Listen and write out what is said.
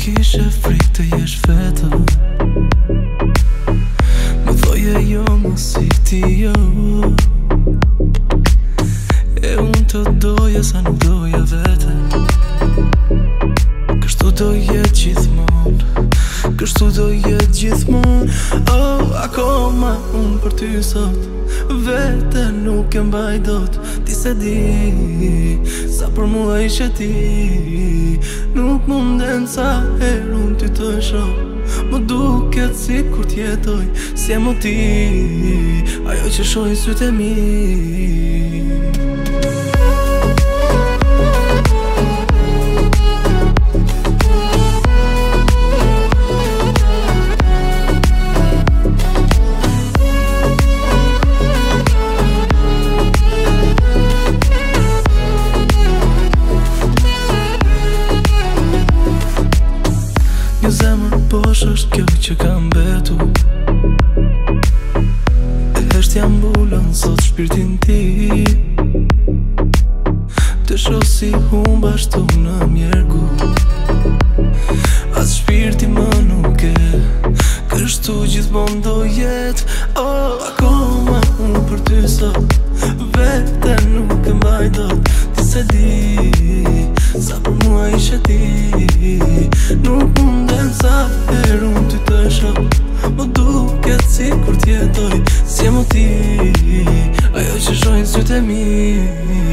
kishe frikë të jesh vetëm. Më thoje jo mos ik ti jo, e unë të doja sa nuk doja vete. Kështu do jetë gjithmonë, kështu do jetë gjithmonë. Oh, akoma unë për ty sot vete nuk e mbaj dot. Ti se di sa për mua ishe ti, nuk munden sa herë unë ty të shoh. Më duket si kur t'jetoj, si e mo ti, ajo që shoh i sytë e mi. Një zemër bosh është kjo që kam betu, e hesht jam bulën sot shpirtin ti. Të shoh si humb ashtu në mjergu, as shpirti më nuk e, kështu gjithmonë do jet. Oh, akoma unë për ty sot vete nuk e mbaj dot. Ti se di sa për mua ishe ti, nuk munden sa herë unë ty të shoh. Më duket si kur t'jetoj, si e mo ti, ajo që shohin sytë e mi.